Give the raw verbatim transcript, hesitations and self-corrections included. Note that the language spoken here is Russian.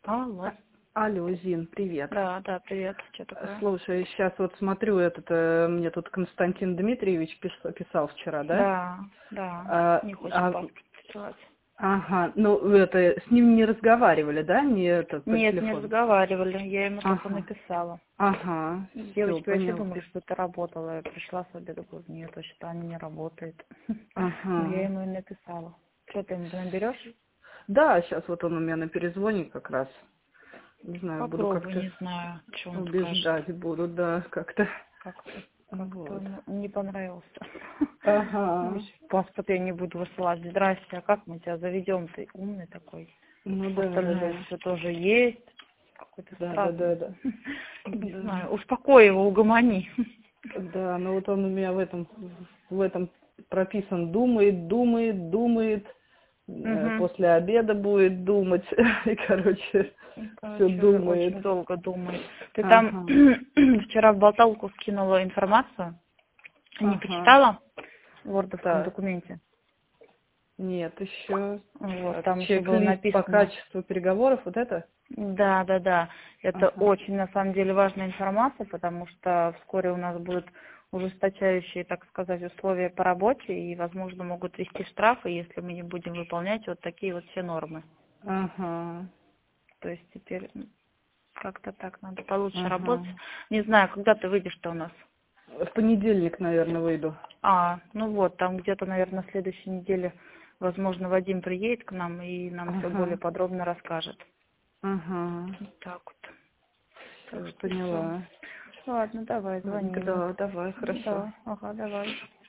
Алло. А- Алло, Зин, привет. Да, да, привет. Что такое? Слушай, сейчас вот смотрю, этот, э, мне тут Константин Дмитриевич пис- писал вчера, да? Да, да. А, Не хочет а, паспорт присылать. ага, ну вы это, с ним не разговаривали, да, не это, по Нет, не телефону? разговаривали. Я ему только Ага, написала. ага, все, Девочки вообще понял. думали, что это работало. Я пришла с обеда, говорю, нет, вообще-то она не работает. Но я Ага. ему и написала. Что ты ему наберешь? Да, сейчас вот он у меня на перезвоне как раз. Не знаю, буду Попробуй, как-то не знаю, что он скажет. убеждать, буду, да, как-то. Как-то как-то Вот. ему не понравился. Ага. Вообще, паспорт я не буду высылать. Здрасте, а как мы тебя заведем? Ты умный такой. Ну да, Остальное ага. все тоже есть. Какой-то Да, да, странный. да, да. Не Да. знаю, успокой его, угомони. Да, ну вот он у меня в этом, в этом прописан, думает, думает, думает, э, Угу. после обеда будет думать, и, короче, все Короче, думает. очень долго думает. Ты там Ага, вчера в болталку скинула информацию, не ага, почитала в вордовском так, документе? нет, еще, Вот, так, там еще было чек-лист по написано. качеству переговоров, вот это? Да, да, да. Это Ага, очень, на самом деле, важная информация, потому что вскоре у нас будут ужесточающие, так сказать, условия по работе, и, возможно, могут ввести штрафы, если мы не будем выполнять вот такие вот все нормы. ага, То есть теперь м, как-то так надо получше ага. работать. Не знаю, когда ты выйдешь-то у нас? В понедельник, наверное, выйду. А, ну вот, там где-то, наверное, на следующей неделе, возможно, Вадим приедет к нам и нам все более Ага, подробно расскажет. ага, Вот так вот. Так все, что все. поняла. Ладно, давай, звони ему. Да, давай, хорошо. Да, ага, давай.